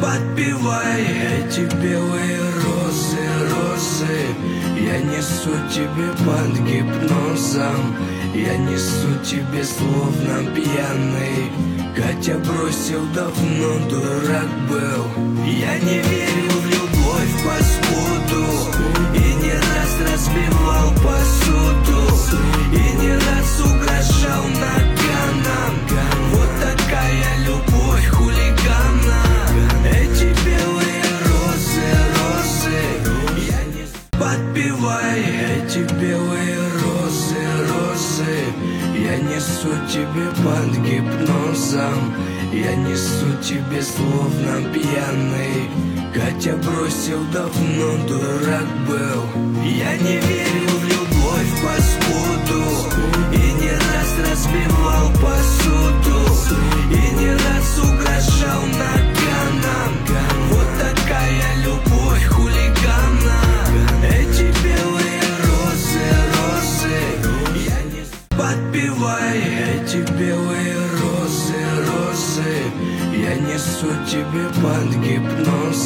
Подпевай эти белые розы, розы. Я несу тебе под гипнозом, я несу тебе словно пьяный, хотя бросил давно, дурак был. Я не верю в любовь, паскуду, и не раз разбивал посуду, и не раз угрожал наганом. Вот такая любовь хулигана. Эти белые розы, розы. Я не... Подпевай эти белые розы, розы. Я несу тебе под гипнозом, я несу тебе словно пьяный, хотя бросил давно, дурак был. Я не верю в любовь, паскуду, и не раз разбивал посуду, и не раз угрожал наганом. Вот такая любовь хулигана. Эти белые розы, розы. Я не... Подпевай эти белые розы, розы. Я несу тебе под гипноз.